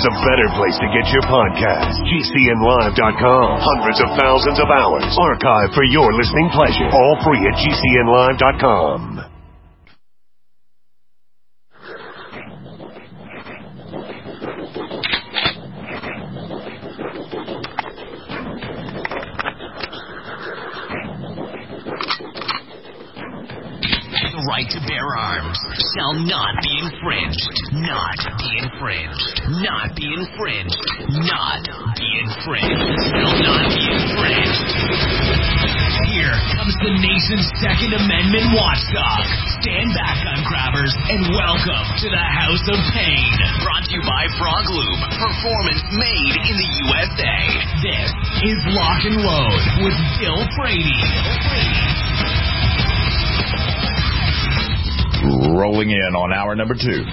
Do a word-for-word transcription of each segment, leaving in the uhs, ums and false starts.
there's a better place to get your podcast. G C N live dot com. Hundreds of thousands of hours archived for your listening pleasure. All free at G C N live dot com. The right to bear arms shall not be infringed. Not be infringed. Not be infringed. Not be infringed. Shall not be infringed. Here comes the nation's Second Amendment watchdog. Stand back, gun grabbers, and welcome to the House of Pain. Brought to you by Frog Lube. Performance made in the U S A. This is Lock and Load with Bill Frady. Bill Frady. Rolling in on hour number two.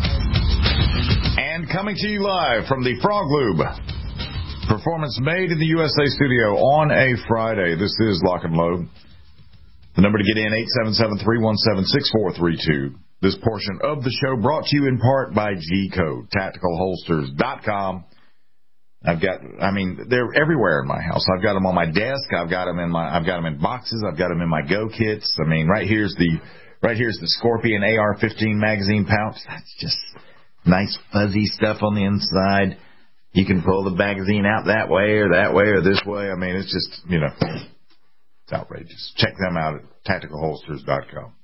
And coming to you live from the Frog Lube Performance Made in the U S A studio on a Friday. This is Lock and Load. The number to get in, eight seven seven, three one seven, six four three two. This portion of the show brought to you in part by G Code, tactical holsters dot com. I've got, I mean, they're everywhere in my house. I've got them on my desk. I've got them in my, I've got them in boxes. I've got them in my Go kits. I mean, right here's the, right here's the Scorpion A R fifteen magazine pouch. That's just nice fuzzy stuff on the inside. You can pull the magazine out that way or that way or this way. I mean, it's just, you know, it's outrageous. Check them out at tactical holsters dot com.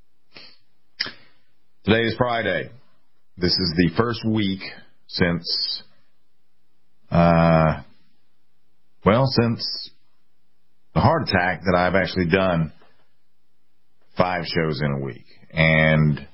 Today is Friday. This is the first week since, uh, well, since the heart attack that I've actually done five shows in a week. And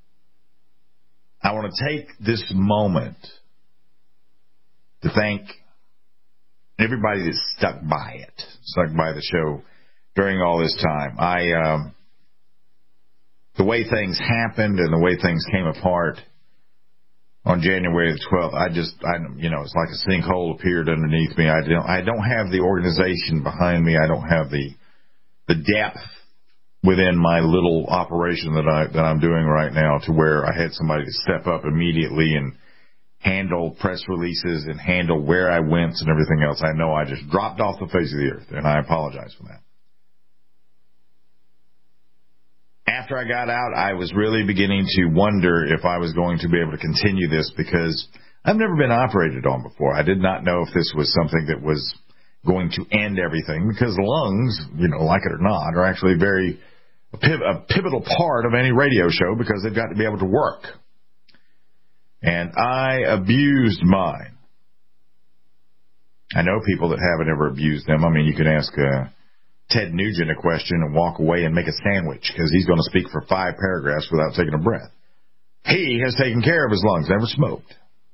I want to take this moment to thank everybody that stuck by it, stuck by the show during all this time. I, um, the way things happened and the way things came apart on January the twelfth, I just, I, you know, it's like a sinkhole appeared underneath me. I don't, I don't have the organization behind me. I don't have the, the depth within my little operation that I, that I'm doing right now to where I had somebody to step up immediately and handle press releases and handle where I went and everything else. I know I just dropped off the face of the earth, and I apologize for that. After I got out, I was really beginning to wonder if I was going to be able to continue this because I've never been operated on before. I did not know if this was something that was going to end everything because lungs, you know, like it or not, are actually very a, piv- a pivotal part of any radio show because they've got to be able to work. And I abused mine. I know people that haven't ever abused them. I mean, you can ask uh, Ted Nugent a question and walk away and make a sandwich because he's going to speak for five paragraphs without taking a breath. He has taken care of his lungs, never smoked.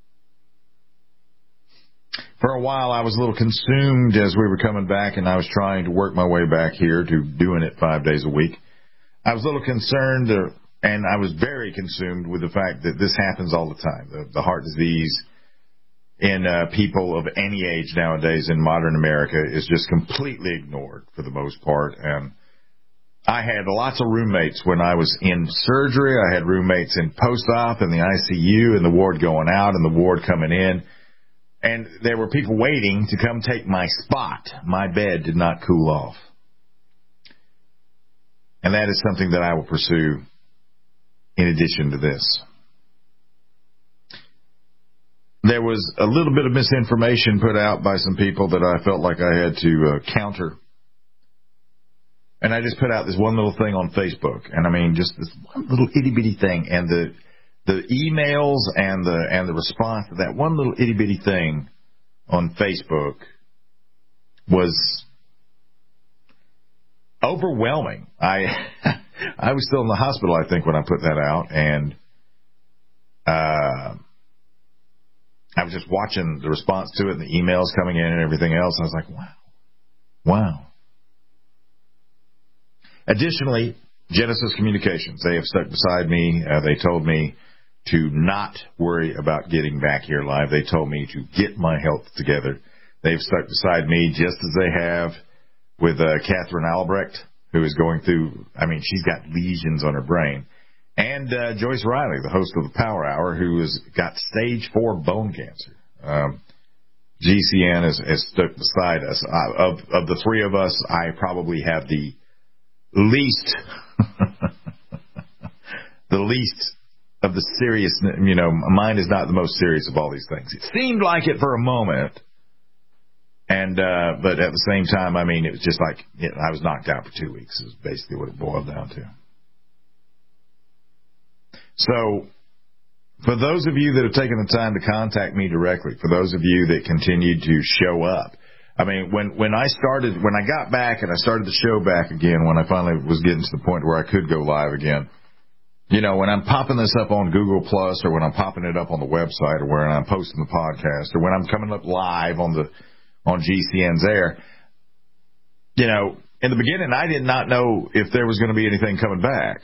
For a while, I was a little consumed as we were coming back, and I was trying to work my way back here to doing it five days a week. I was a little concerned, uh, and I was very consumed with the fact that this happens all the time. The, the heart disease in uh, people of any age nowadays in modern America is just completely ignored for the most part. And I had lots of roommates when I was in surgery. I had roommates in post-op, in the I C U, in the ward going out, and the ward coming in. And there were people waiting to come take my spot. My bed did not cool off. And that is something that I will pursue in addition to this. There was a little bit of misinformation put out by some people that I felt like I had to uh, counter. And I just put out this one little thing on Facebook. And I mean, just this one little itty-bitty thing. And the the emails and the and the response to that one little itty-bitty thing on Facebook was overwhelming. I I was still in the hospital, I think, when I put that out. And uh, I was just watching the response to it and the emails coming in and everything else. I was like, wow. Wow. Additionally, Genesis Communications, they have stuck beside me. Uh, they told me to not worry about getting back here live. They told me to get my health together. They've stuck beside me just as they have with uh, Catherine Albrecht, who is going through, I mean, she's got lesions on her brain. And uh, Joyce Riley, the host of the Power Hour, who has got stage four bone cancer. Um, G C N has, has stuck beside us. I, of, of the three of us, I probably have the least, the least of the serious, you know, mine is not the most serious of all these things. It seemed like it for a moment. And, uh, but at the same time, I mean, it was just like, you know, I was knocked out for two weeks is basically what it boiled down to. So, for those of you that have taken the time to contact me directly, for those of you that continue to show up, I mean, when, when I started, when I got back and I started the show back again, when I finally was getting to the point where I could go live again, you know, when I'm popping this up on Google Plus, or when I'm popping it up on the website, or when I'm posting the podcast, or when I'm coming up live on the, on G C N's air, you know, in the beginning, I did not know if there was going to be anything coming back.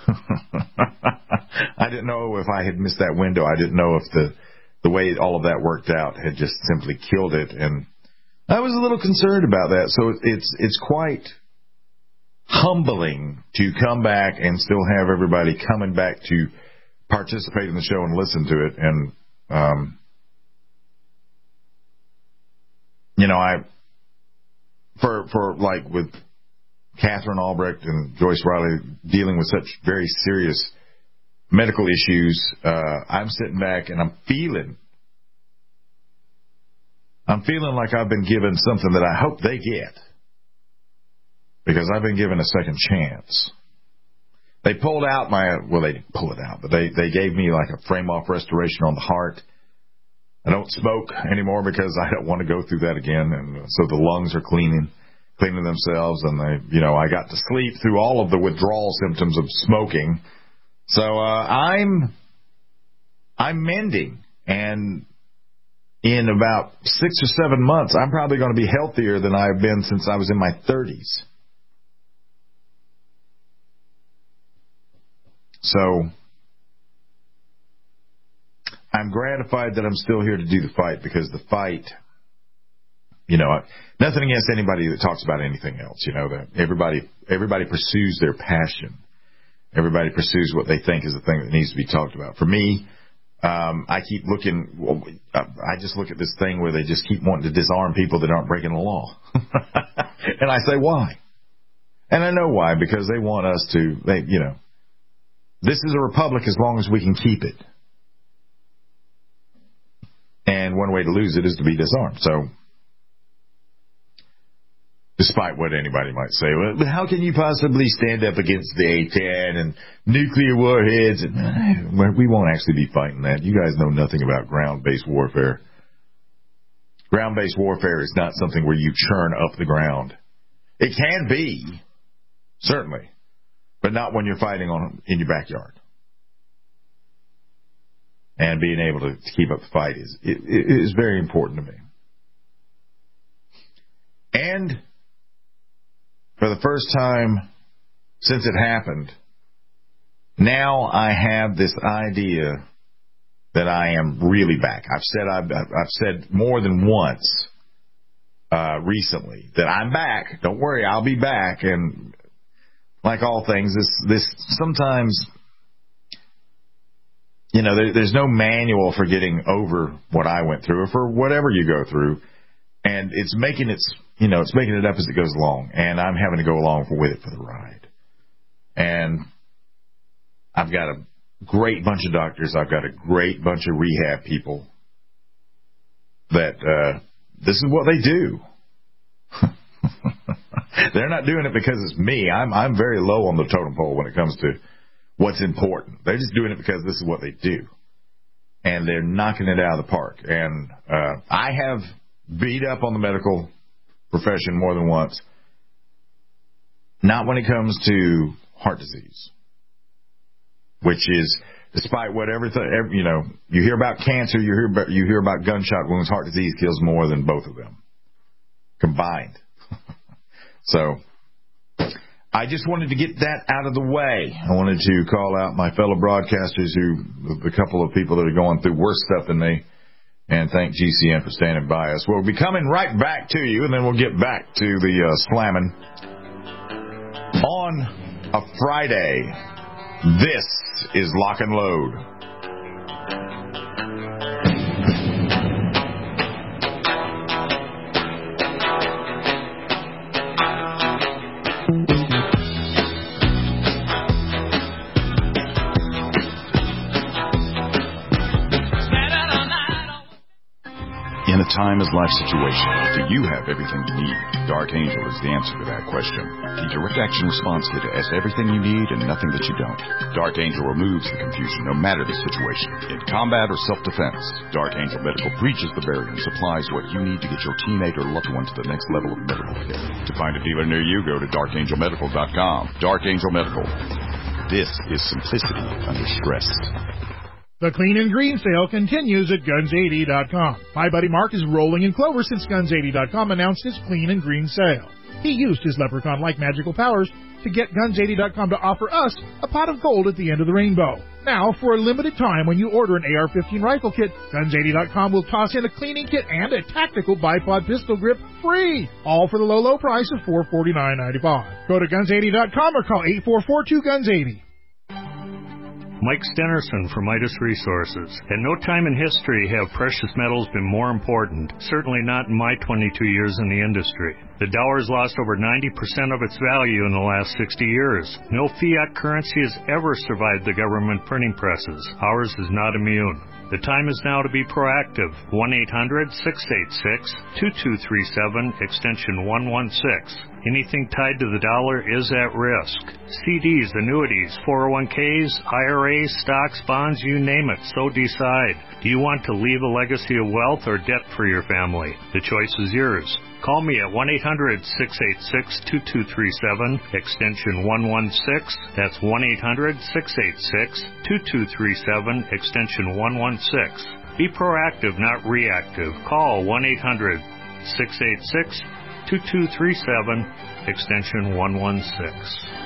I didn't know if I had missed that window. I didn't know if the the way all of that worked out had just simply killed it, and I was a little concerned about that. So it's it's quite humbling to come back and still have everybody coming back to participate in the show and listen to it. And um, you know, I for for like with Catherine Albrecht and Joyce Riley dealing with such very serious medical issues, uh, I'm sitting back and I'm feeling, I'm feeling like I've been given something that I hope they get, because I've been given a second chance. They pulled out my, well, they didn't pull it out, but they, they gave me like a frame-off restoration on the heart. I don't smoke anymore because I don't want to go through that again, and so the lungs are cleaning. cleaning themselves, and they, you know, I got to sleep through all of the withdrawal symptoms of smoking. So uh, I'm I'm mending, and in about six or seven months, I'm probably going to be healthier than I've been since I was in my thirties. So I'm gratified that I'm still here to do the fight, because the fight, you know, nothing against anybody that talks about anything else. You know, that everybody everybody pursues their passion. Everybody pursues what they think is the thing that needs to be talked about. For me, um, I keep looking. Well, I just look at this thing where they just keep wanting to disarm people that aren't breaking the law, and I say, why? And I know why, because they want us to. They, you know, this is a republic as long as we can keep it, and one way to lose it is to be disarmed. So, despite what anybody might say, well, how can you possibly stand up against the A ten and nuclear warheads? And we won't actually be fighting that. You guys know nothing about ground-based warfare. Ground-based warfare is not something where you churn up the ground. It can be, certainly, but not when you're fighting on in your backyard. And being able to, to keep up the fight is it, it is very important to me. And for the first time since it happened, now I have this idea that I am really back. I've said I've, I've said more than once uh, recently that I'm back. Don't worry, I'll be back. And like all things, this this sometimes, you know, there, there's no manual for getting over what I went through or for whatever you go through, and it's making its You know, it's making it up as it goes along, and I'm having to go along with it for the ride. And I've got a great bunch of doctors. I've got a great bunch of rehab people that uh, this is what they do. They're not doing it because it's me. I'm I'm very low on the totem pole when it comes to what's important. They're just doing it because this is what they do, and they're knocking it out of the park. And uh, I have beat up on the medical profession more than once. Not when it comes to heart disease, which is, despite what everything, every, you know, you hear about cancer, you hear about, you hear about gunshot wounds, heart disease kills more than both of them combined. So I just wanted to get that out of the way. I wanted to call out my fellow broadcasters, who, a couple of people that are going through worse stuff than me, and thank G C N for standing by us. We'll be coming right back to you, and then we'll get back to the uh, slamming on a Friday. This is Lock and Load. In a time-as-life situation, do you have everything you need? Dark Angel is the answer to that question. The Direct Action Response Kit has everything you need and nothing that you don't. Dark Angel removes the confusion no matter the situation. In combat or self-defense, Dark Angel Medical breaches the barrier and supplies what you need to get your teammate or loved one to the next level of medical care. To find a dealer near you, go to dark angel medical dot com. Dark Angel Medical. This is simplicity under stress. The Clean and Green sale continues at guns eighty dot com. My buddy Mark is rolling in clover since guns eighty dot com announced his Clean and Green sale. He used his leprechaun-like magical powers to get guns eighty dot com to offer us a pot of gold at the end of the rainbow. Now, for a limited time, when you order an A R fifteen rifle kit, guns eighty dot com will toss in a cleaning kit and a tactical bipod pistol grip free, all for the low, low price of four hundred forty-nine ninety-five. Go to guns eighty dot com or call eight four four two guns eighty. Mike Stenerson from Midas Resources. At no time in history have precious metals been more important, certainly not in my twenty-two years in the industry. The dollar has lost over ninety percent of its value in the last sixty years. No fiat currency has ever survived the government printing presses. Ours is not immune. The time is now to be proactive. one eight hundred six eight six two two three seven, extension one one six. Anything tied to the dollar is at risk. C Ds, annuities, four oh one Ks, I R As, stocks, bonds, you name it, so decide. Do you want to leave a legacy of wealth or debt for your family? The choice is yours. Call me at one eight hundred six eight six two two three seven, extension one one six. That's one eight hundred six eight six two two three seven, extension one one six. Be proactive, not reactive. Call one eight hundred six eight six two two three seven, extension one one six.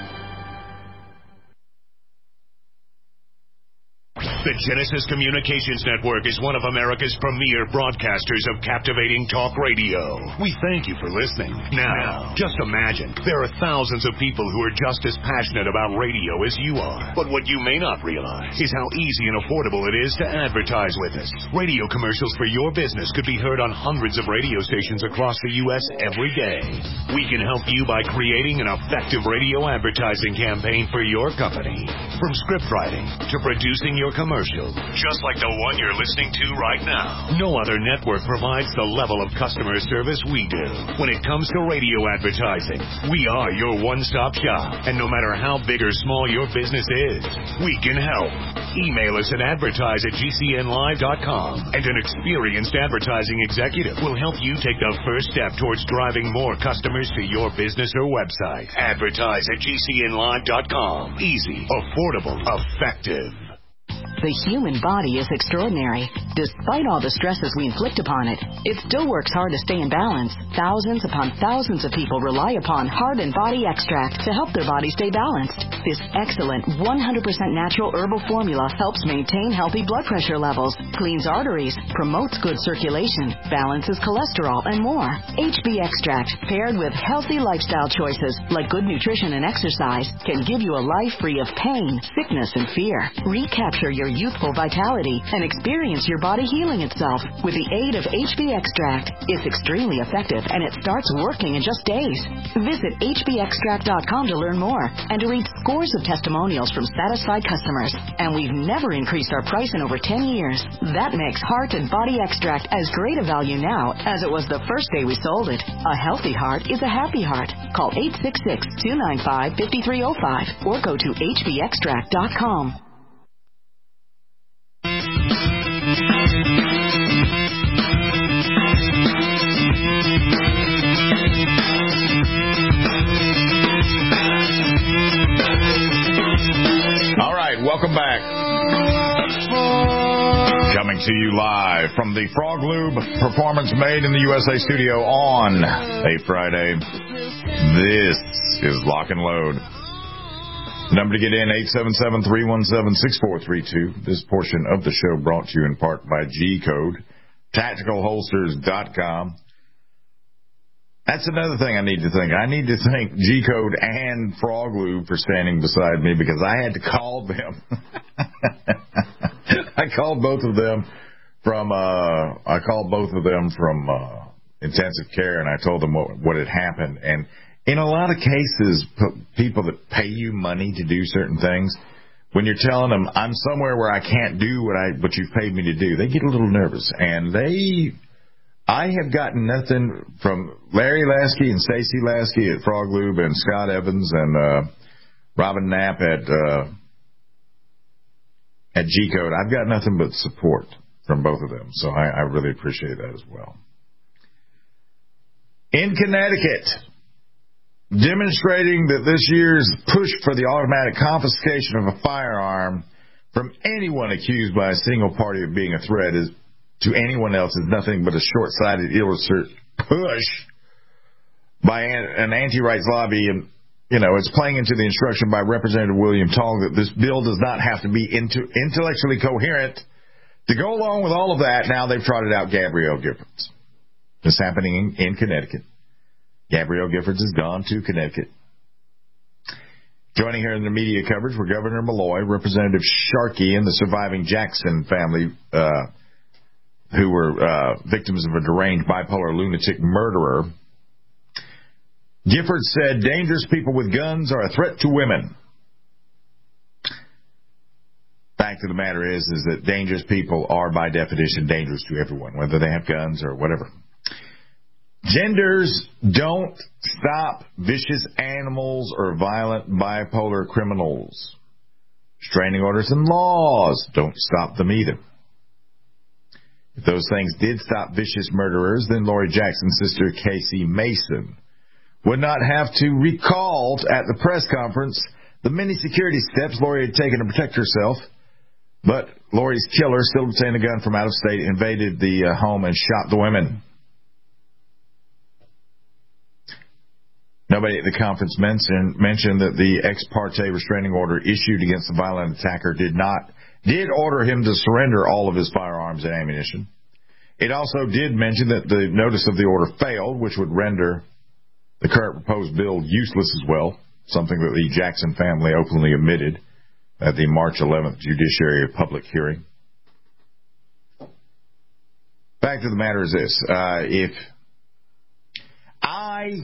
The Genesis Communications Network is one of America's premier broadcasters of captivating talk radio. We thank you for listening. Now, just imagine, there are thousands of people who are just as passionate about radio as you are. But what you may not realize is how easy and affordable it is to advertise with us. Radio commercials for your business could be heard on hundreds of radio stations across the U S every day. We can help you by creating an effective radio advertising campaign for your company. From script writing to producing your commercial, just like the one you're listening to right now. No other network provides the level of customer service we do. When it comes to radio advertising, we are your one-stop shop. And no matter how big or small your business is, we can help. Email us at advertise at g c n live dot com, and an experienced advertising executive will help you take the first step towards driving more customers to your business or website. Advertise at g c n live dot com. Easy, affordable, effective. The human body is extraordinary. Despite all the stresses we inflict upon it, it still works hard to stay in balance. Thousands upon thousands of people rely upon Heart and Body Extract to help their body stay balanced. This excellent one hundred percent natural herbal formula helps maintain healthy blood pressure levels, cleans arteries, promotes good circulation, balances cholesterol, and more. H B Extract, paired with healthy lifestyle choices like good nutrition and exercise, can give you a life free of pain, sickness, and fear. Recapture your youthful vitality and experience your body healing itself with the aid of H B Extract. It's extremely effective and it starts working in just days. Visit h b extract dot com to learn more and to read scores of testimonials from satisfied customers. And we've never increased our price in over ten years. That makes Heart and Body Extract as great a value now as it was the first day we sold it. A healthy heart is a happy heart. Call eight six six, two nine five, five three zero five or go to h b extract dot com. All right, welcome back. Coming to you live from the Frog Lube Performance Made in the U S A studio on a Friday. This is Lock and Load. Number to get in, eight seven seven, three one seven, six four three two. This portion of the show brought to you in part by G Code, tactical holsters dot com. That's another thing I need to think. I need to thank G-Code and Frog Lube for standing beside me because I had to call them. I called both of them from. Uh, I called both of them from uh, intensive care, and I told them what what had happened. And in a lot of cases, p- people that pay you money to do certain things, when you're telling them I'm somewhere where I can't do what I what you've paid me to do, they get a little nervous, and they. I have gotten nothing from Larry Lasky and Stacy Lasky at Frog Lube and Scott Evans and uh, Robin Knapp at uh, at G-Code. I've got nothing but support from both of them, so I, I really appreciate that as well. In Connecticut, demonstrating that this year's push for the automatic confiscation of a firearm from anyone accused by a single party of being a threat is to anyone else is nothing but a short-sighted, ill-researched push by an anti-rights lobby. And, you know, it's playing into the instruction by Representative William Tong that this bill does not have to be into, intellectually coherent. To go along with all of that, now they've trotted out Gabrielle Giffords. It's happening in, in Connecticut. Gabrielle Giffords has gone to Connecticut. Joining her in the media coverage were Governor Malloy, Representative Sharkey, and the surviving Jackson family, uh, who were uh, victims of a deranged bipolar lunatic murderer. Gifford said dangerous people with guns are a threat to women. Fact of the matter is, is that dangerous people are by definition dangerous to everyone, whether they have guns or whatever. Genders don't stop vicious animals or violent bipolar criminals. Restraining orders and laws don't stop them either. If those things did stop vicious murderers, then Lori Jackson's sister, Casey Mason, would not have to recall at the press conference the many security steps Lori had taken to protect herself. But Lori's killer still obtained a gun from out of state, invaded the uh, home, and shot the women. Nobody at the conference mentioned, mentioned that the ex parte restraining order issued against the violent attacker did not did order him to surrender all of his firearms and ammunition. It also did mention that the notice of the order failed, which would render the current proposed bill useless as well, something that the Jackson family openly admitted at the March eleventh Judiciary Public Hearing. Fact of the matter is this. Uh, if I,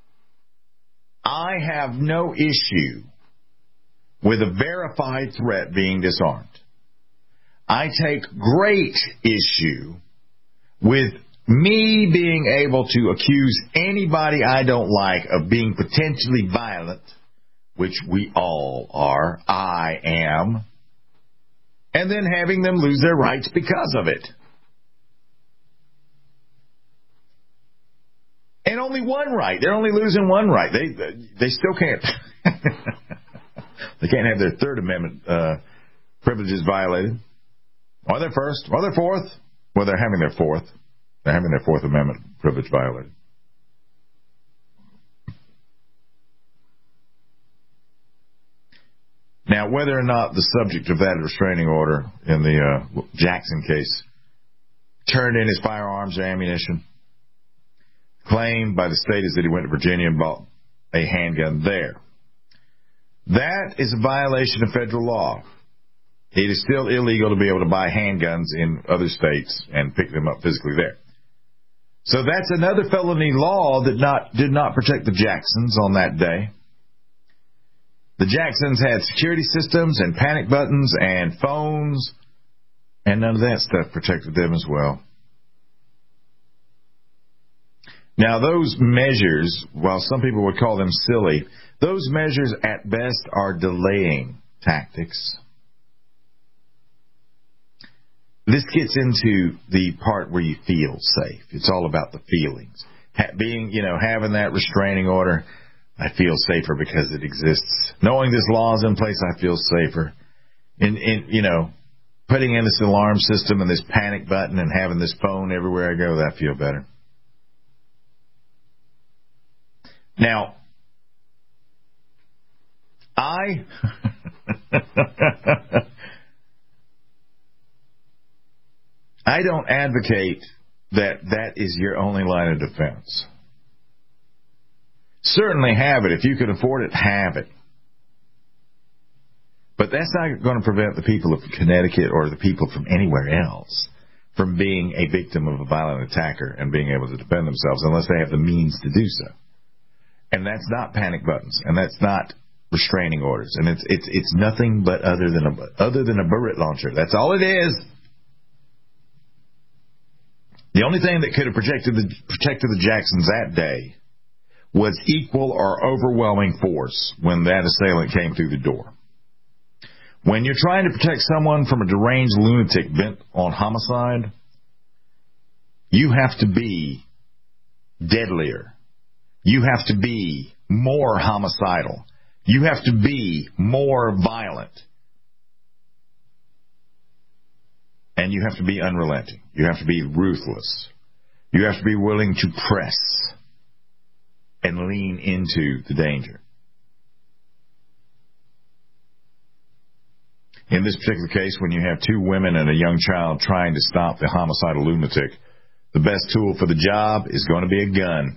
I have no issue with a verified threat being disarmed. I take great issue with me being able to accuse anybody I don't like of being potentially violent, which we all are, I am, and then having them lose their rights because of it. And only one right. They're only losing one right. They they still can't. They can't have their Third Amendment uh, privileges violated. Or their first, or their fourth. Well, they're having their fourth. They're having their Fourth Amendment privilege violated. Now, whether or not the subject of that restraining order in the uh, Jackson case turned in his firearms or ammunition, claimed by the state is that he went to Virginia and bought a handgun there. That is a violation of federal law. It is still illegal to be able to buy handguns in other states and pick them up physically there. So that's another felony law that not did not protect the Jacksons on that day. The Jacksons had security systems and panic buttons and phones, and none of that stuff protected them as well. Now, those measures, while some people would call them silly, those measures at best are delaying tactics. This gets into the part where you feel safe. It's all about the feelings. Ha- being, you know, having that restraining order, I feel safer because it exists. Knowing this law is in place, I feel safer. In, in, you know, putting in this alarm system and this panic button and having this phone everywhere I go, I feel better. Now, I... I don't advocate that that is your only line of defense. Certainly have it. If you can afford it, have it. But that's not going to prevent the people of Connecticut or the people from anywhere else from being a victim of a violent attacker and being able to defend themselves unless they have the means to do so. And that's not panic buttons, and that's not restraining orders, and it's it's it's nothing but other than a other than a Barrett launcher. That's all it is. The only thing that could have protected the protected the Jacksons that day was equal or overwhelming force when that assailant came through the door. When you're trying to protect someone from a deranged lunatic bent on homicide, you have to be deadlier. You have to be more homicidal. You have to be more violent. And you have to be unrelenting. You have to be ruthless. You have to be willing to press and lean into the danger. In this particular case, when you have two women and a young child trying to stop the homicidal lunatic, the best tool for the job is going to be a gun.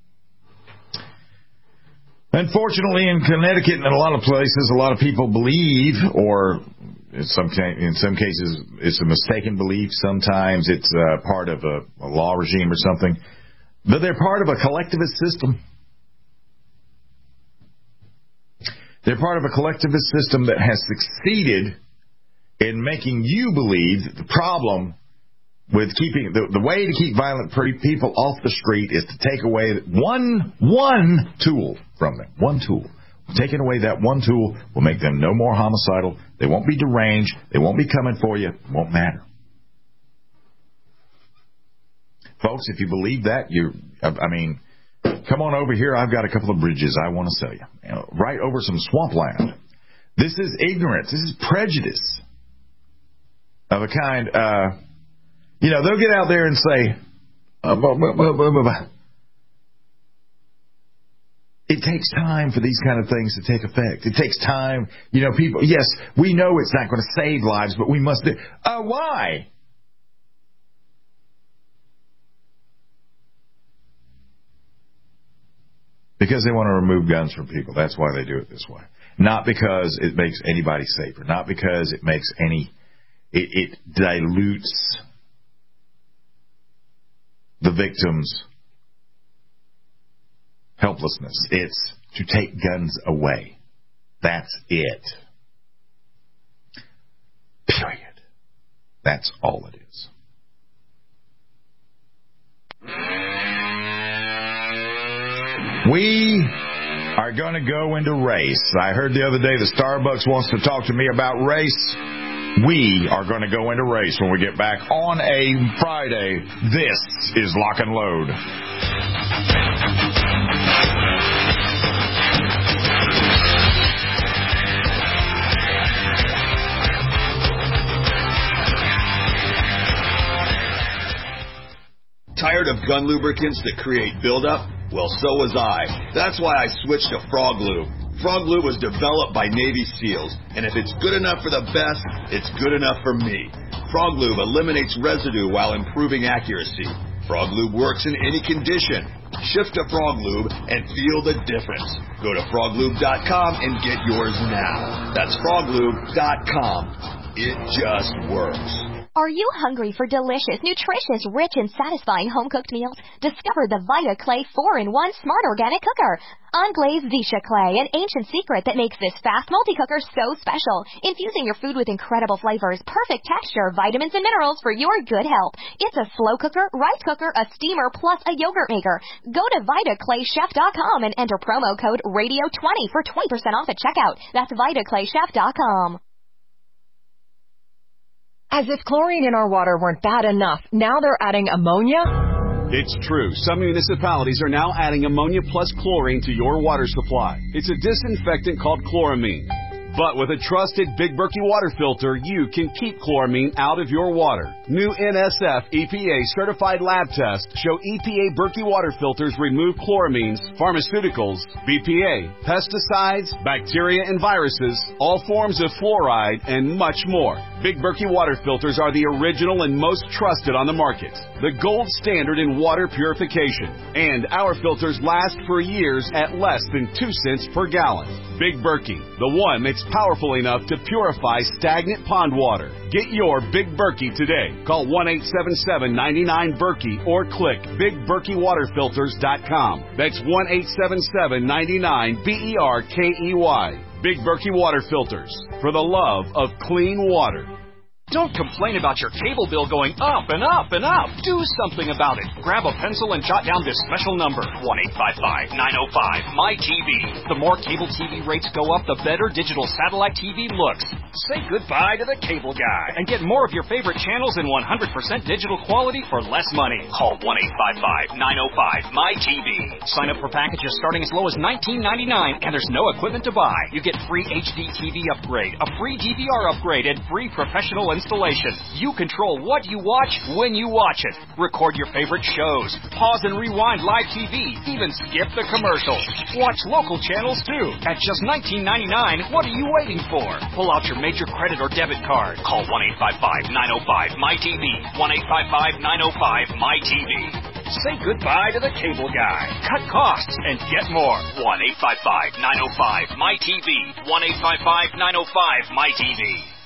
Unfortunately, in Connecticut and in a lot of places, a lot of people believe, or in some in some cases, it's a mistaken belief. Sometimes it's uh, part of a, a law regime or something, but they're part of a collectivist system. They're part of a collectivist system that has succeeded in making you believe that the problem with keeping the, the way to keep violent people off the street is to take away one one tool from them. One tool. Taking away that one tool will make them no more homicidal. They won't be deranged. They won't be coming for you. It won't matter. Folks, if you believe that, you, I mean, come on over here. I've got a couple of bridges I want to sell you. You know, right over some swampland. This is ignorance. This is prejudice of a kind. Uh, you know, they'll get out there and say, uh, blah, blah, blah, blah, blah. It takes time for these kind of things to take effect. It takes time. You know, people, yes, we know it's not going to save lives, but we must do. Uh, why? Because they want to remove guns from people. That's why they do it this way. Not because it makes anybody safer. Not because it makes any, it, it dilutes the victim's helplessness. It's to take guns away. That's it. Period. That's all it is. We are going to go into race. I heard the other day that Starbucks wants to talk to me about race. We are going to go into race when we get back on a Friday. This is Lock and Load. Tired of gun lubricants that create buildup? Well, so was I. That's why I switched to Frog Lube. Frog Lube was developed by Navy SEALs, and if it's good enough for the best, it's good enough for me. Frog Lube eliminates residue while improving accuracy. Frog Lube works in any condition. Shift to Frog Lube and feel the difference. Go to frog lube dot com and get yours now. That's frog lube dot com. It just works. Are you hungry for delicious, nutritious, rich, and satisfying home-cooked meals? Discover the Vita Clay four in one Smart Organic Cooker. Unglazed Zisha Clay, an ancient secret that makes this fast multi-cooker so special. Infusing your food with incredible flavors, perfect texture, vitamins, and minerals for your good health. It's a slow cooker, rice cooker, a steamer, plus a yogurt maker. Go to vita clay chef dot com and enter promo code radio twenty for twenty percent off at checkout. That's vita clay chef dot com. As if chlorine in our water weren't bad enough, now they're adding ammonia? It's true. Some municipalities are now adding ammonia plus chlorine to your water supply. It's a disinfectant called chloramine. But with a trusted Big Berkey water filter, you can keep chloramine out of your water. New N S F E P A certified lab tests show E P A Berkey water filters remove chloramines, pharmaceuticals, B P A, pesticides, bacteria and viruses, all forms of fluoride, and much more. Big Berkey water filters are the original and most trusted on the market, the gold standard in water purification. And our filters last for years at less than two cents per gallon. Big Berkey, the one that's powerful enough to purify stagnant pond water. Get your Big Berkey today. Call one eight seven seven, nine nine, Berkey or click big berkey water filters dot com. That's one eight seven seven, nine nine, B E R K E Y. Big Berkey Water Filters, for the love of clean water. Don't complain about your cable bill going up and up and up. Do something about it. Grab a pencil and jot down this special number, one eight five five, nine oh five, M Y T V. The more cable T V rates go up, the better digital satellite T V looks. Say goodbye to the cable guy and get more of your favorite channels in one hundred percent digital quality for less money. Call one eight five five, nine oh five, M Y T V. Sign up for packages starting as low as nineteen ninety-nine, and there's no equipment to buy. You get free H D T V upgrade, a free D V R upgrade, and free professional installation. You control what you watch when you watch it. Record your favorite shows. Pause and rewind live T V. Even skip the commercials. Watch local channels too. At just nineteen ninety-nine, what are you waiting for? Pull out your major credit or debit card. Call one eight five five, nine oh five, M Y T V. one eight five five, nine oh five, M Y T V. Say goodbye to the cable guy. Cut costs and get more. one eight five five, nine oh five, M Y T V. one eight five five, nine oh five, M Y T V.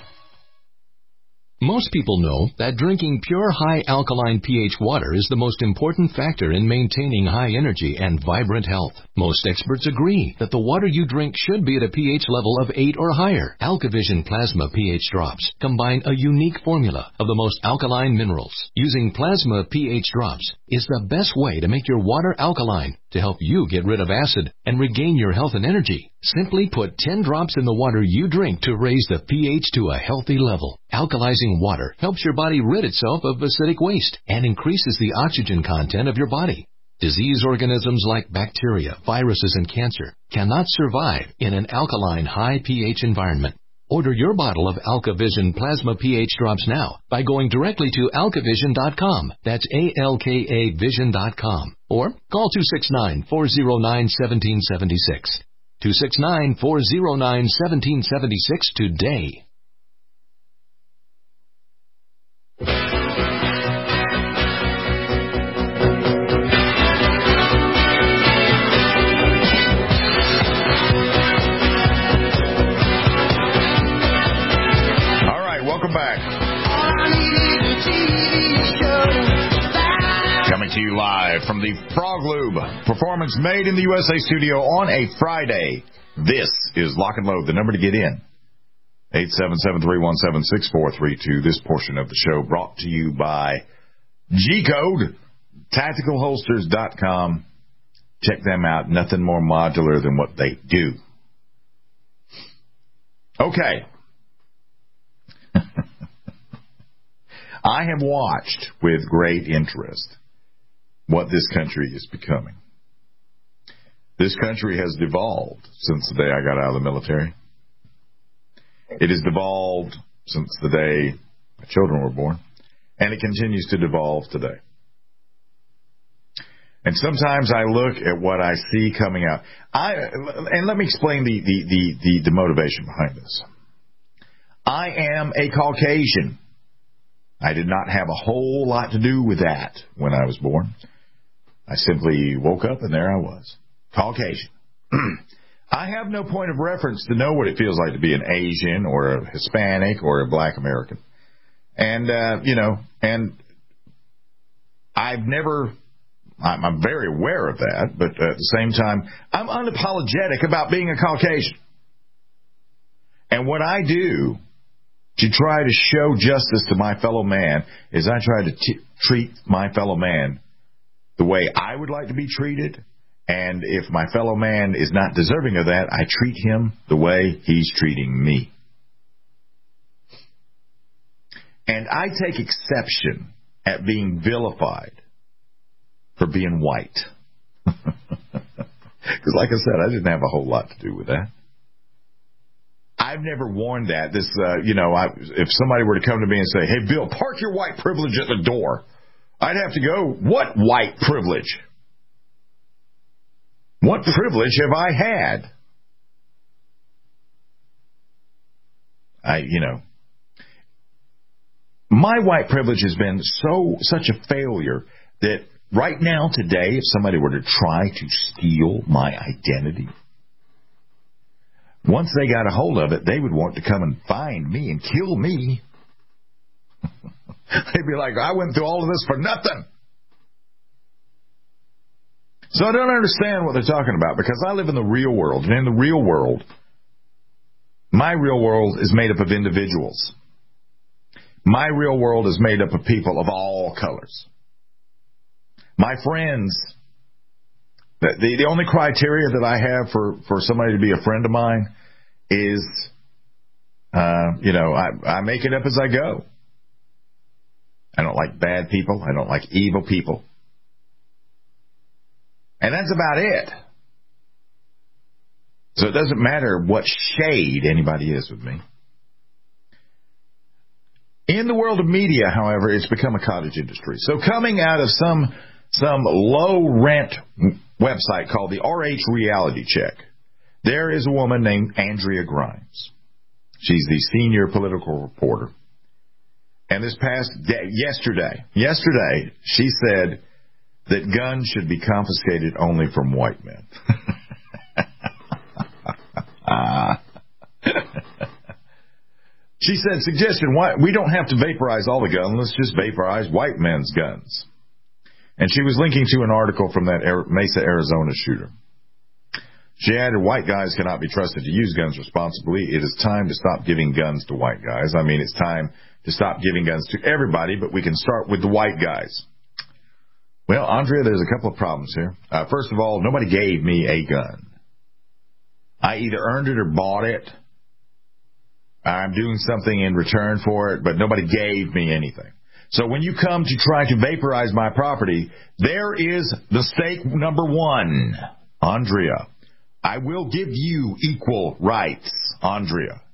Most people know that drinking pure high alkaline pH water is the most important factor in maintaining high energy and vibrant health. Most experts agree that the water you drink should be at a pH level of eight or higher. AlkaVision Plasma pH drops combine a unique formula of the most alkaline minerals. Using Plasma pH drops is the best way to make your water alkaline to help you get rid of acid and regain your health and energy. Simply put ten drops in the water you drink to raise the pH to a healthy level. Alkalizing water helps your body rid itself of acidic waste and increases the oxygen content of your body. Disease organisms like bacteria, viruses, and cancer cannot survive in an alkaline high pH environment. Order your bottle of AlkaVision Plasma pH drops now by going directly to alka vision dot com. That's A L K A vision dot com. Or call two six nine, four oh nine, one seven seven six. two six nine, four oh nine, one seven seven six today. Coming to you live from the Frog Lube Performance Made in the U S A studio on a Friday. This is Lock and Load. The number to get in, eight seven seven, three one seven, six four three two. This portion of the show brought to you by G-Code, tactical holsters dot com. Check them out. Nothing more modular than what they do. Okay. I have watched with great interest what this country is becoming. This country has devolved since the day I got out of the military. It has devolved since the day my children were born, and it continues to devolve today. And sometimes I look at what I see coming out. I and let me explain the, the, the, the, the motivation behind this. I am a Caucasian. I did not have a whole lot to do with that when I was born. I simply woke up and there I was. Caucasian. I have no point of reference to know what it feels like to be an Asian or a Hispanic or a Black American. And, uh, you know, and I've never, I'm, I'm very aware of that, but at the same time, I'm unapologetic about being a Caucasian. And what I do to try to show justice to my fellow man is I try to t- treat my fellow man the way I would like to be treated. And if my fellow man is not deserving of that, I treat him the way he's treating me. And I take exception at being vilified for being white. Because like I said, I didn't have a whole lot to do with that. I I've never worn that. This, uh, you know, I, if somebody were to come to me and say, hey, Bill, park your white privilege at the door, I'd have to go, what white privilege? What privilege have I had? I, you know, my white privilege has been so, such a failure that right now, today, if somebody were to try to steal my identity, once they got a hold of it, they would want to come and find me and kill me. They'd be like, I went through all of this for nothing. So I don't understand what they're talking about, because I live in the real world. And in the real world, my real world is made up of individuals. My real world is made up of people of all colors. My friends, the, the, the only criteria that I have for, for somebody to be a friend of mine is, uh, you know, I, I make it up as I go. I don't like bad people. I don't like evil people. And that's about it. So it doesn't matter what shade anybody is with me. In the world of media, however, it's become a cottage industry. So coming out of some some low-rent website called the R H Reality Check, there is a woman named Andrea Grimes. She's the senior political reporter. And this past day, yesterday, yesterday, she said that guns should be confiscated only from white men. uh, she said, suggestion, why, we don't have to vaporize all the guns, let's just vaporize white men's guns. And she was linking to an article from that Mesa, Arizona shooter. She added, white guys cannot be trusted to use guns responsibly. It is time to stop giving guns to white guys. I mean, it's time to stop giving guns to everybody, but we can start with the white guys. Well, Andrea, there's a couple of problems here. Uh, first of all, nobody gave me a gun. I either earned it or bought it. I'm doing something in return for it, but nobody gave me anything. So when you come to try to vaporize my property, there is the stake number one. Andrea, I will give you equal rights, Andrea.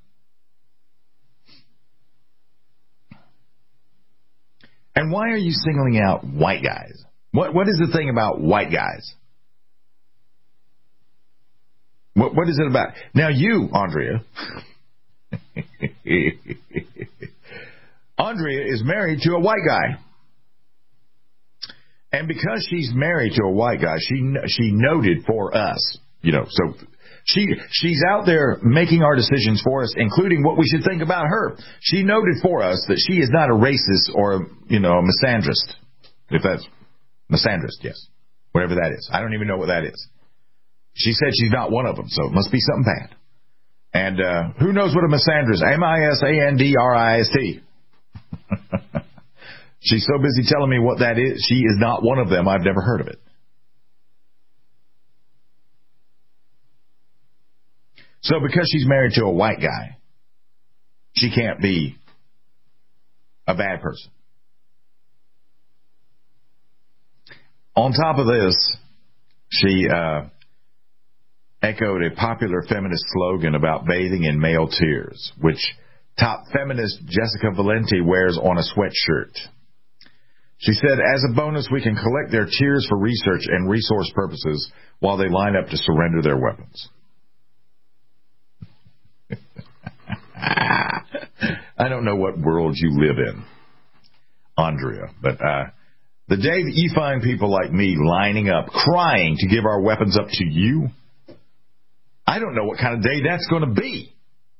And why are you singling out white guys? What What is the thing about white guys? What What is it about? Now you, Andrea, Andrea is married to a white guy. And because she's married to a white guy, she she noted for us, you know, so she she's out there making our decisions for us, including what we should think about her. She noted for us that she is not a racist or, a, you know, a misandrist. If that's misandrist, yes. Whatever that is. I don't even know what that is. She said she's not one of them, so it must be something bad. And uh, who knows what a misandrist, M I S A N D R I S T. She's so busy telling me what that is, she is not one of them. I've never heard of it. So because she's married to a white guy, she can't be a bad person. On top of this, she uh, echoed a popular feminist slogan about bathing in male tears, which top feminist Jessica Valenti wears on a sweatshirt. She said, as a bonus, we can collect their tears for research and resource purposes while they line up to surrender their weapons. I don't know what world you live in, Andrea, but uh, the day that you find people like me lining up, crying to give our weapons up to you, I don't know what kind of day that's going to be.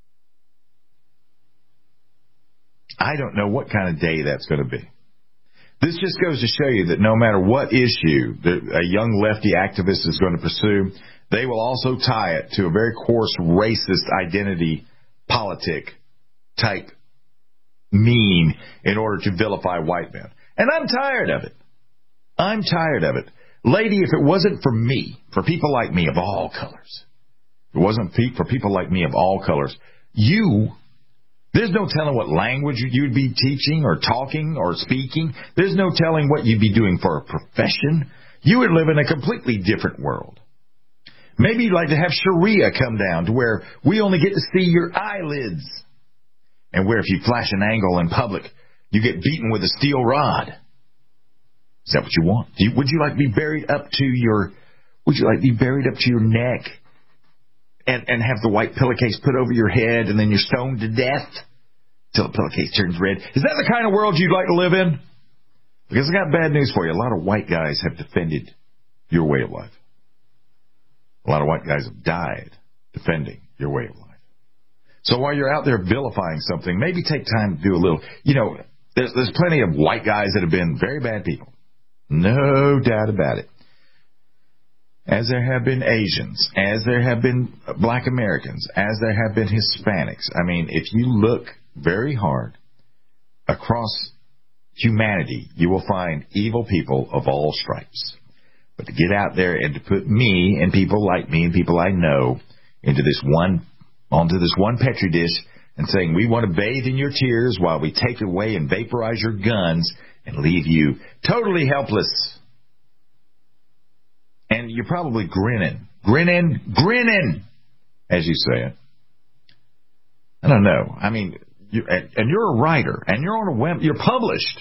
I don't know what kind of day that's going to be. This just goes to show you that no matter what issue that a young lefty activist is going to pursue, they will also tie it to a very coarse racist identity politic type meme in order to vilify white men. And I'm tired of it. I'm tired of it. Lady, if it wasn't for me, for people like me of all colors, if it wasn't for people like me of all colors, you... There's no telling what language you'd be teaching or talking or speaking. There's no telling what you'd be doing for a profession. You would live in a completely different world. Maybe you'd like to have Sharia come down to where we only get to see your eyelids. And where if you flash an angle in public, you get beaten with a steel rod. Is that what you want? Do you, would you like to be buried up to your, would you like to be buried up to your neck and, and have the white pillowcase put over your head and then you're stoned to death till the pillowcase turns red? Is that the kind of world you'd like to live in? Because I got bad news for you. A lot of white guys have defended your way of life. A lot of white guys have died defending your way of life. So while you're out there vilifying something, maybe take time to do a little, you know, there's, there's plenty of white guys that have been very bad people. No doubt about it. As there have been Asians, as there have been black Americans, as there have been Hispanics. I mean, if you look very hard across humanity, you will find evil people of all stripes. But to get out there and to put me and people like me and people I know into this one, onto this one Petri dish and saying we want to bathe in your tears while we take away and vaporize your guns and leave you totally helpless. And you're probably grinning, grinning, grinning, as you say it. I don't know. I mean, you, and you're a writer, and you're on a web, you're published.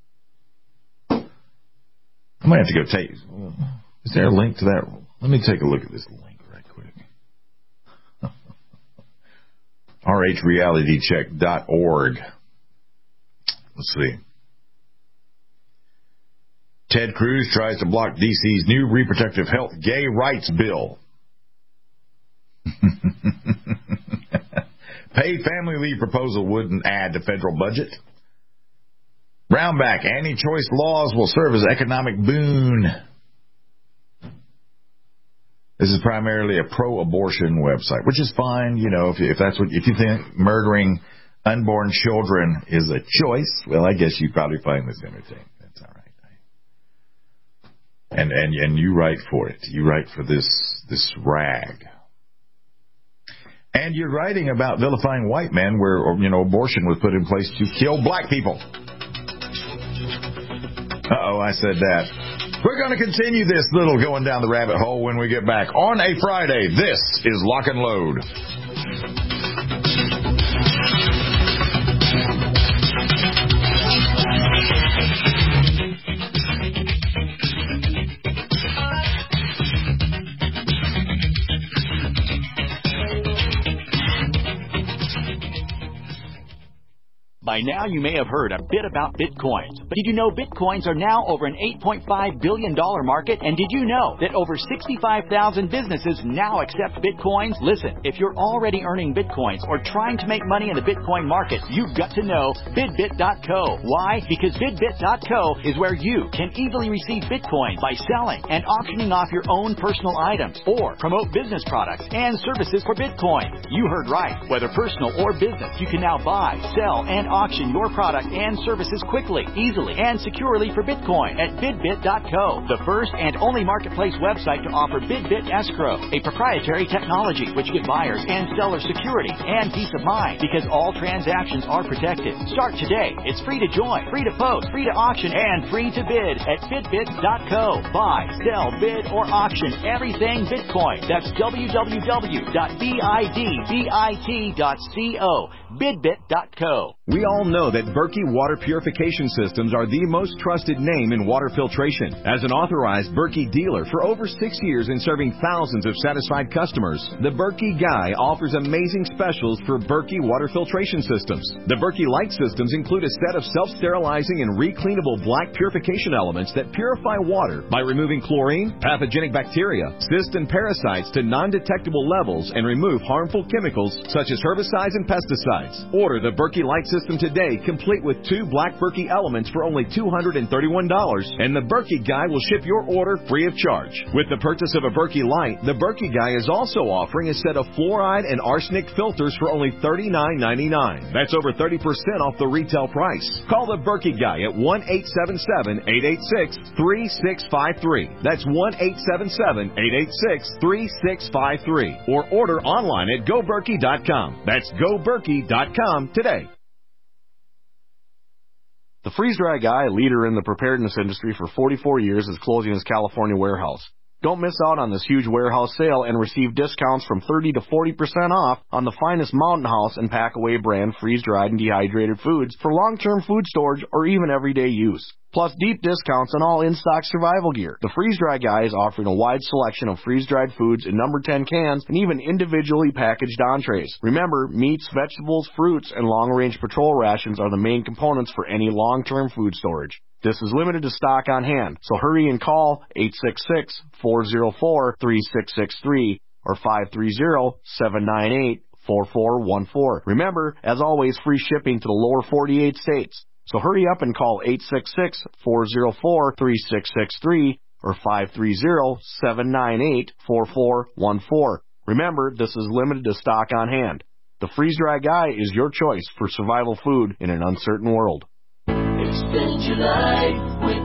I might have to go take. Is there a link to that? Let me take a look at this link right quick. R H reality check dot org. Let's see. Ted Cruz tries to block D C's new reproductive health gay rights bill. Paid family leave proposal wouldn't add to federal budget. Brownback, anti-choice laws will serve as economic boon. This is primarily a pro-abortion website, which is fine, you know, if, if that's what, if you think murdering unborn children is a choice, well, I guess you probably find this entertaining. That's all right. And and and you write for it. You write for this this rag. And you're writing about vilifying white men, where, you know, abortion was put in place to kill black people. Uh-oh, I said that. We're going to continue this little going down the rabbit hole when we get back on a Friday. This is Lock and Load. By now, you may have heard a bit about Bitcoins. But did you know Bitcoins are now over an eight point five billion dollars market? And did you know that over sixty-five thousand businesses now accept Bitcoins? Listen, if you're already earning Bitcoins or trying to make money in the Bitcoin market, you've got to know Bidbit dot co. Why? Because Bidbit dot co is where you can easily receive Bitcoins by selling and auctioning off your own personal items or promote business products and services for Bitcoin. You heard right. Whether personal or business, you can now buy, sell, and auction your product and services quickly, easily, and securely for Bitcoin at Bidbit dot co, the first and only marketplace website to offer Bidbit Escrow, a proprietary technology which gives buyers and sellers security and peace of mind because all transactions are protected. Start today. It's free to join, free to post, free to auction, and free to bid at Bidbit dot co. Buy, sell, bid, or auction everything Bitcoin. That's w w w dot bidbit dot co. Bidbit dot co. We all know that Berkey Water Purification Systems are the most trusted name in water filtration. As an authorized Berkey dealer for over six years and serving thousands of satisfied customers, the Berkey Guy offers amazing specials for Berkey Water Filtration Systems. The Berkey Light Systems include a set of self-sterilizing and recleanable black purification elements that purify water by removing chlorine, pathogenic bacteria, cysts, and parasites to non-detectable levels and remove harmful chemicals such as herbicides and pesticides. Order the Berkey Light System today, complete with two black Berkey elements for only two hundred thirty-one dollars, and the Berkey Guy will ship your order free of charge. With the purchase of a Berkey Light, the Berkey Guy is also offering a set of fluoride and arsenic filters for only thirty-nine ninety-nine. That's over thirty percent off the retail price. Call the Berkey Guy at one eight seven seven, eight eight six, three six five three. That's one eight seven seven, eight eight six, three six five three. Or order online at go berkey dot com. That's go berkey dot com today. The Freeze Dry Guy, a leader in the preparedness industry for forty-four years, is closing his California warehouse. Don't miss out on this huge warehouse sale and receive discounts from thirty to forty percent off on the finest Mountain House and Packaway brand freeze-dried and dehydrated foods for long-term food storage or even everyday use. Plus deep discounts on all in-stock survival gear. The Freeze Dry Guy is offering a wide selection of freeze-dried foods in number ten cans and even individually packaged entrees. Remember, meats, vegetables, fruits, and long-range patrol rations are the main components for any long-term food storage. This is limited to stock on hand, so hurry and call eight six six, four oh four, three six six three or five three zero, seven nine eight, four four one four. Remember, as always, free shipping to the lower forty-eight states. So hurry up and call eight six six, four oh four, three six six three or five three zero, seven nine eight, four four one four. Remember, this is limited to stock on hand. The Freeze Dry Guy is your choice for survival food in an uncertain world. Extend your life with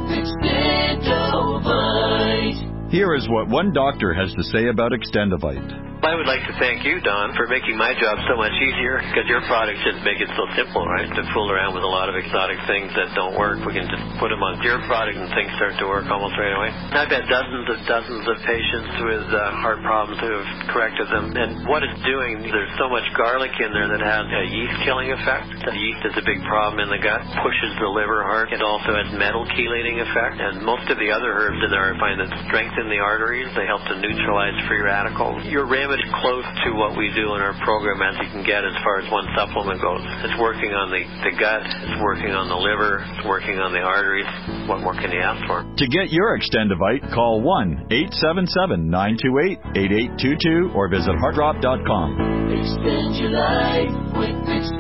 Extendovite. Here is what one doctor has to say about Extendovite. I would like to thank you, Don, for making my job so much easier, because your products just make it so simple, right? To fool around with a lot of exotic things that don't work, we can just put them on your product and things start to work almost right away. I've had dozens of dozens of patients with uh, heart problems who have corrected them, and what it's doing, there's so much garlic in there that has a yeast-killing effect. The yeast is a big problem in the gut, pushes the liver hard. It also has metal chelating effect, and most of the other herbs in there I find that strengthen the arteries. They help to neutralize free radicals. Your remedy close to what we do in our program as you can get as far as one supplement goes. It's working on the, the gut, it's working on the liver, it's working on the arteries. What more can you ask for? To get your Extendovite, call one eight seven seven, nine two eight, eight eight two two or visit heartdrop dot com. Extend your life with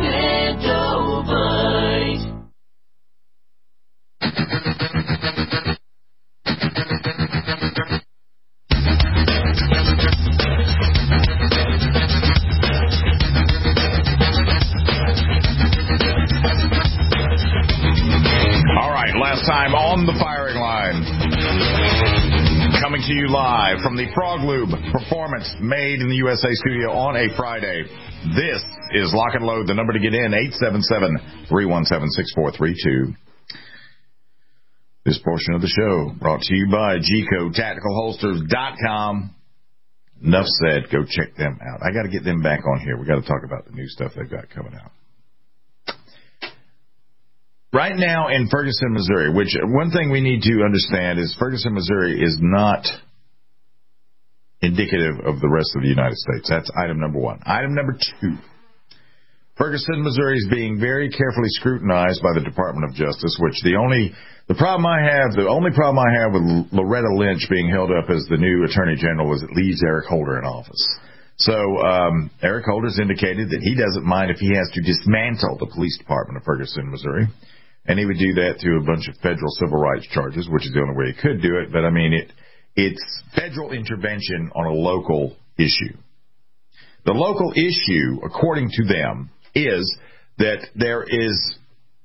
Extendovite. Last time on the firing line. Coming to you live from the Frog Lube Performance Made in the U S A studio on a Friday. This is Lock and Load. The number to get in, eight seven seven, three one seven, six four three two. This portion of the show brought to you by G code Tactical Holsters dot com. Enough said. Go check them out. I got to get them back on here. We got to talk about the new stuff they've got coming out. Right now in Ferguson, Missouri, which one thing we need to understand is Ferguson, Missouri is not indicative of the rest of the United States. That's item number one. Item number two, Ferguson, Missouri is being very carefully scrutinized by the Department of Justice, which the only, the problem I have, the only problem I have with Loretta Lynch being held up as the new Attorney General is it leaves Eric Holder in office. So um, Eric Holder's indicated that he doesn't mind if he has to dismantle the police department of Ferguson, Missouri. And he would do that through a bunch of federal civil rights charges, which is the only way he could do it. But, I mean, it it's federal intervention on a local issue. The local issue, according to them, is that there is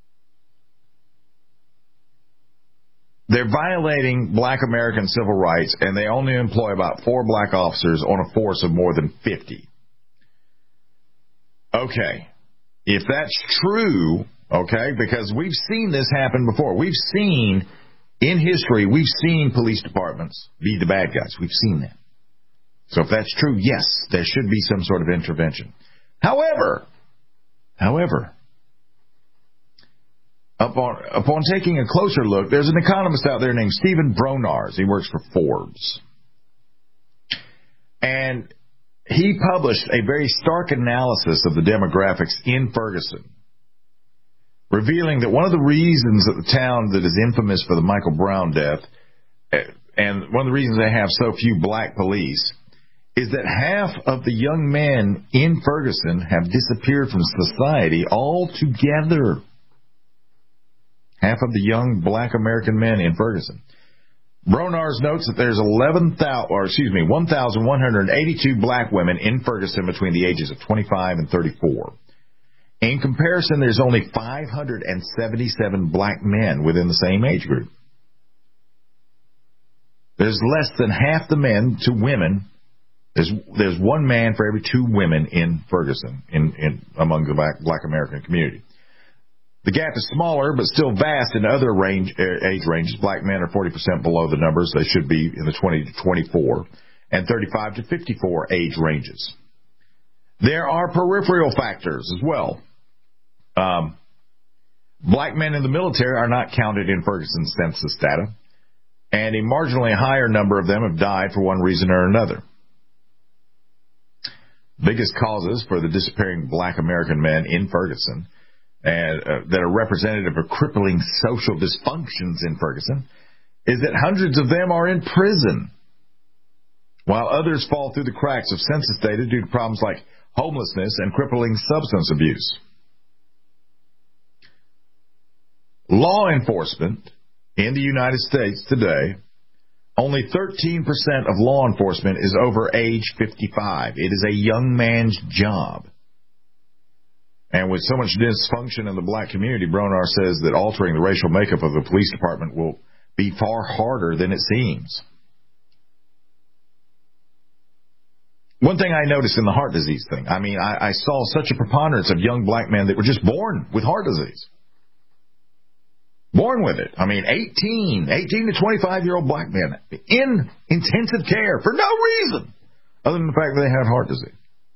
they're violating black American civil rights, and they only employ about four black officers on a force of more than fifty. Okay. If that's true... Okay, because we've seen this happen before. We've seen, in history, we've seen police departments be the bad guys. We've seen that. So if that's true, yes, there should be some sort of intervention. However, however, upon, upon taking a closer look, there's an economist out there named Stephen Bronars. He works for Forbes. And he published a very stark analysis of the demographics in Ferguson, revealing that one of the reasons that the town that is infamous for the Michael Brown death, and one of the reasons they have so few black police, is that half of the young men in Ferguson have disappeared from society altogether. Half of the young black American men in Ferguson. Bronars notes that there's eleven thousand, or excuse me, one thousand one hundred eighty-two black women in Ferguson between the ages of twenty-five and thirty-four. In comparison, there's only five hundred seventy-seven black men within the same age group. There's less than half the men to women. There's there's one man for every two women in Ferguson, in, in among the black, black American community. The gap is smaller, but still vast in other range, age ranges. Black men are forty percent below the numbers they should be in the twenty to twenty-four and thirty-five to fifty-four age ranges. There are peripheral factors as well. Um, black men in the military are not counted in Ferguson's census data, and a marginally higher number of them have died for one reason or another. Biggest causes for the disappearing black American men in Ferguson and uh, that are representative of crippling social dysfunctions in Ferguson is that hundreds of them are in prison, while others fall through the cracks of census data due to problems like homelessness and crippling substance abuse. Law enforcement in the United States today, only thirteen percent of law enforcement is over age fifty-five. It is a young man's job. And with so much dysfunction in the black community, Bronar says that altering the racial makeup of the police department will be far harder than it seems. One thing I noticed in the heart disease thing, I mean, I, I saw such a preponderance of young black men that were just born with heart disease. Born with it. I mean, eighteen, eighteen to twenty-five-year-old black men in intensive care for no reason other than the fact that they had heart disease.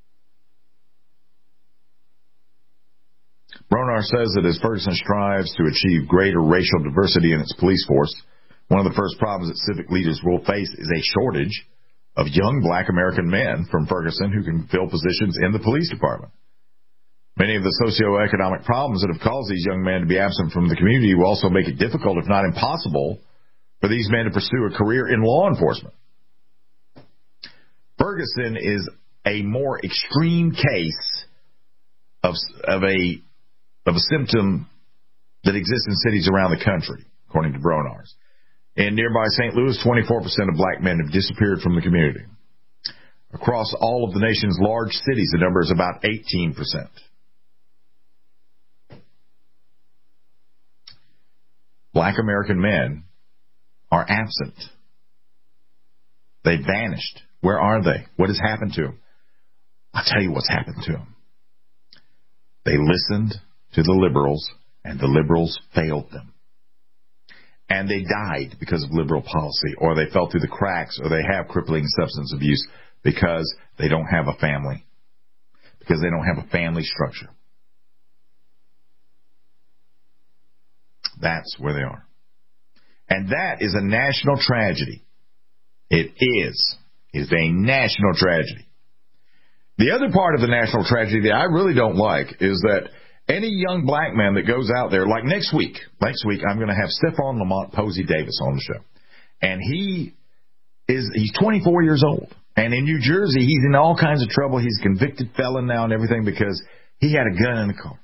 Bronar says that as Ferguson strives to achieve greater racial diversity in its police force, one of the first problems that civic leaders will face is a shortage of young black American men from Ferguson who can fill positions in the police department. Many of the socioeconomic problems that have caused these young men to be absent from the community will also make it difficult, if not impossible, for these men to pursue a career in law enforcement. Ferguson is a more extreme case of, of a of a symptom that exists in cities around the country, according to Bronars. In nearby Saint Louis, twenty-four percent of black men have disappeared from the community. Across all of the nation's large cities, the number is about eighteen percent. Black American men are absent. They vanished. Where are they? What has happened to them? I'll tell you what's happened to them. They listened to the liberals, and the liberals failed them. And they died because of liberal policy, or they fell through the cracks, or they have crippling substance abuse because they don't have a family, because they don't have a family structure. That's where they are. And that is a national tragedy. It is. It is a national tragedy. The other part of the national tragedy that I really don't like is that any young black man that goes out there, like next week, next week I'm going to have Stephon Lamont Posey Davis on the show. And he is, he's twenty-four years old. And in New Jersey, he's in all kinds of trouble. He's a convicted felon now and everything because he had a gun in the car.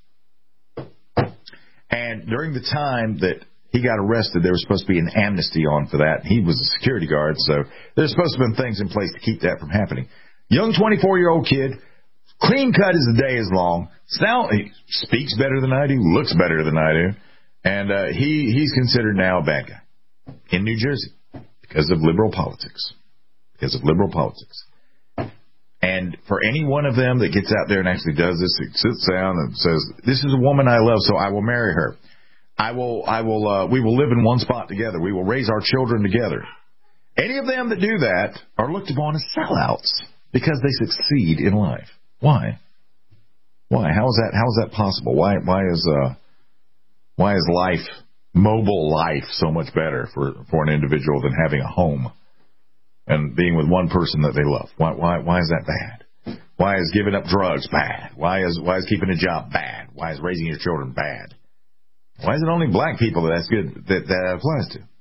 And during the time that he got arrested, there was supposed to be an amnesty on for that. He was a security guard, so there's supposed to have been things in place to keep that from happening. Young twenty-four-year-old kid, clean cut as the day is long. Sound, he speaks better than I do, looks better than I do, and uh, he he's considered now a bad guy in New Jersey because of liberal politics. Because of liberal politics. And for any one of them that gets out there and actually does this, it sits down and says, "This is a woman I love, so I will marry her. I will, I will, uh, we will live in one spot together. We will raise our children together." Any of them that do that are looked upon as sellouts because they succeed in life. Why? Why? How is that? How is that possible? Why? Why is uh, why is life, mobile life, so much better for for an individual than having a home and being with one person that they love? Why? Why? Why is that bad? Why is giving up drugs bad? Why is why is keeping a job bad? Why is raising your children bad? Why is it only black people that that's good that that applies to?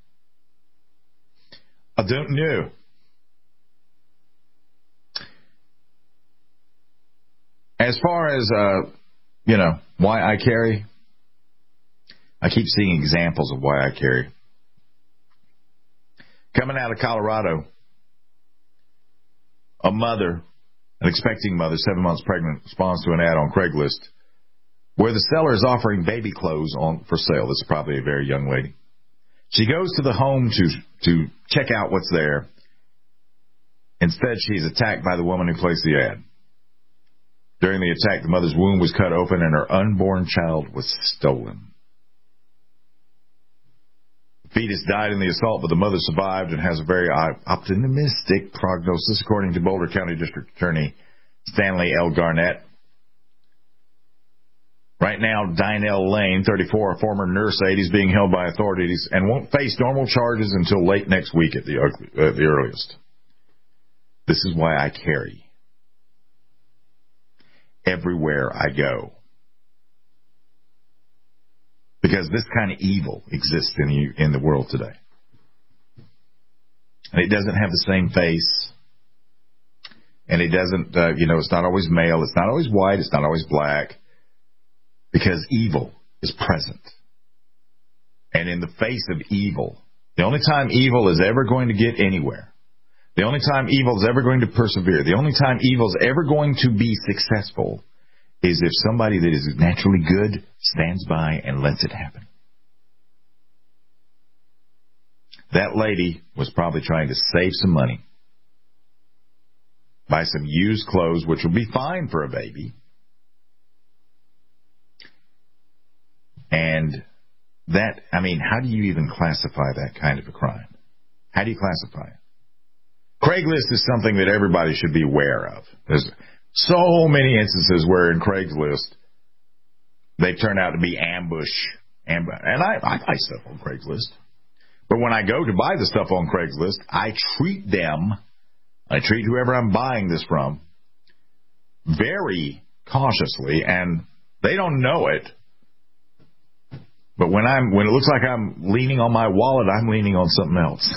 I don't know. As far as, uh, you know, why I carry, I keep seeing examples of why I carry. Coming out of Colorado, a mother, an expecting mother, seven months pregnant, responds to an ad on Craigslist where the seller is offering baby clothes on for sale. This is probably a very young lady. She goes to the home to to check out what's there. Instead, she's attacked by the woman who placed the ad. During the attack, the mother's womb was cut open and her unborn child was stolen. The fetus died in the assault, but the mother survived and has a very optimistic prognosis, according to Boulder County District Attorney Stanley L. Garnett. Right now, Dynell Lane, thirty-four, a former nurse aide, is being held by authorities and won't face normal charges until late next week at the, uh, the earliest. This is why I carry everywhere I go. Because this kind of evil exists in you, in the world today. And it doesn't have the same face. And it doesn't, uh, you know, it's not always male. It's not always white. It's not always black. Because evil is present. And in the face of evil, the only time evil is ever going to get anywhere, the only time evil is ever going to persevere, the only time evil is ever going to be successful is if somebody that is naturally good stands by and lets it happen. That lady was probably trying to save some money, buy some used clothes, which would be fine for a baby. And that, I mean, how do you even classify that kind of a crime? How do you classify it? Craigslist is something that everybody should be aware of. There's so many instances where in Craigslist they turn out to be ambush. ambush. And I, I buy stuff on Craigslist. But when I go to buy the stuff on Craigslist, I treat them, I treat whoever I'm buying this from very cautiously, and they don't know it. But when I'm when it looks like I'm leaning on my wallet, I'm leaning on something else.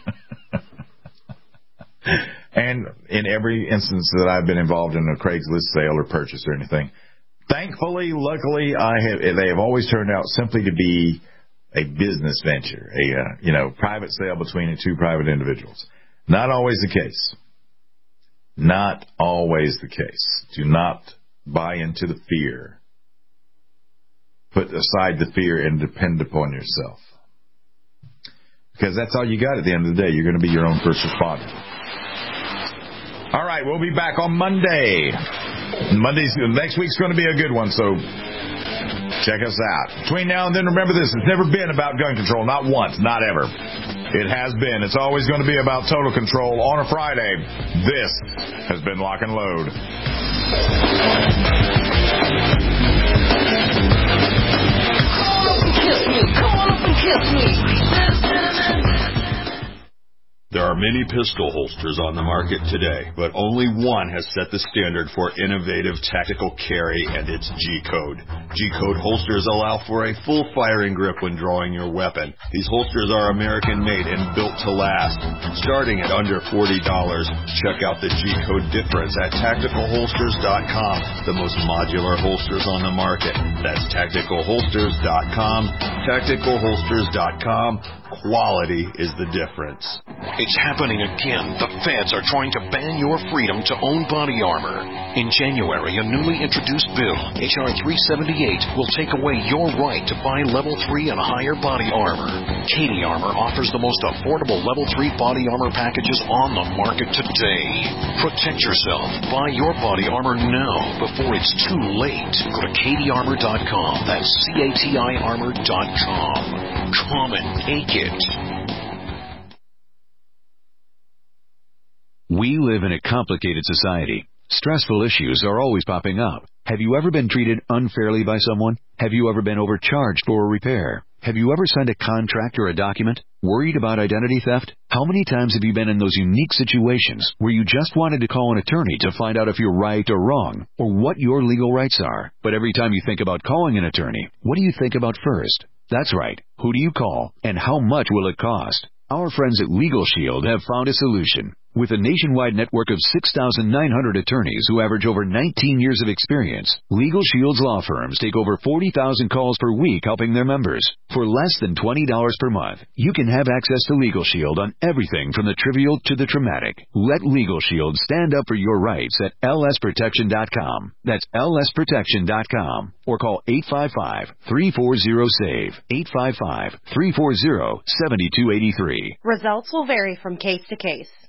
And in every instance that I've been involved in a Craigslist sale or purchase or anything, thankfully, luckily, I have they have always turned out simply to be a business venture, a uh, you know private sale between two private individuals. Not always the case. Not always the case. Do not buy into the fear. Put aside the fear and depend upon yourself. Because that's all you got at the end of the day. You're going to be your own first responder. All right, we'll be back on Monday. Monday's, next week's going to be a good one, so check us out. Between now and then, remember this. It's never been about gun control. Not once. Not ever. It has been. It's always going to be about total control on a Friday. This has been Lock and Load. Kiss me, come on up and kiss me. There are many pistol holsters on the market today, but only one has set the standard for innovative tactical carry, and it's G-Code. G-Code holsters allow for a full firing grip when drawing your weapon. These holsters are American-made and built to last. Starting at under forty dollars, check out the G-Code difference at tactical holsters dot com, the most modular holsters on the market. That's tactical holsters dot com, tactical holsters dot com. Quality is the difference. It's happening again. The feds are trying to ban your freedom to own body armor. In January, a newly introduced bill, H R three seventy-eight, will take away your right to buy level three and higher body armor. Katie Armor offers the most affordable level three body armor packages on the market today. Protect yourself. Buy your body armor now before it's too late. Go to katie armor dot com. That's C A T I armor dot com. Come and take it. We live in a complicated society. Stressful issues are always popping up. Have you ever been treated unfairly by someone? Have you ever been overcharged for a repair? Have you ever signed a contract or a document? Worried about identity theft? How many times have you been in those unique situations where you just wanted to call an attorney to find out if you're right or wrong, or what your legal rights are? But every time you think about calling an attorney, what do you think about first? That's right. Who do you call, and how much will it cost? Our friends at Legal Shield have found a solution. With a nationwide network of six thousand nine hundred attorneys who average over nineteen years of experience, Legal Shield's law firms take over forty thousand calls per week helping their members. For less than twenty dollars per month, you can have access to Legal Shield on everything from the trivial to the traumatic. Let Legal Shield stand up for your rights at L S protection dot com. That's L S protection dot com. Or call eight five five, three four zero, S A V E, eight five five, three four zero, seven two eight three. Results will vary from case to case.